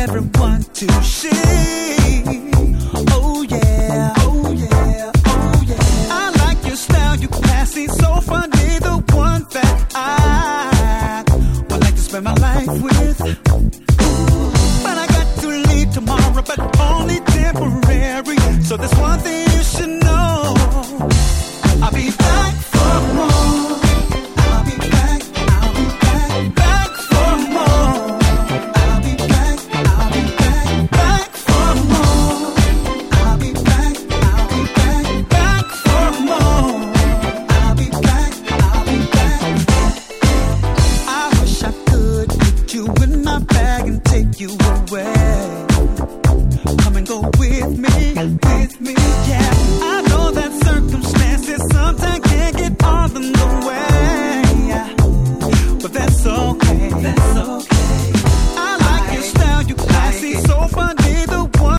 everyone to see. Oh yeah, oh yeah, oh yeah. I like your style, you classy, so funny, the one that I would like to spend my life with. Ooh, but I got to leave tomorrow, but only temporary. So there's one thing you should know, I'll be fine.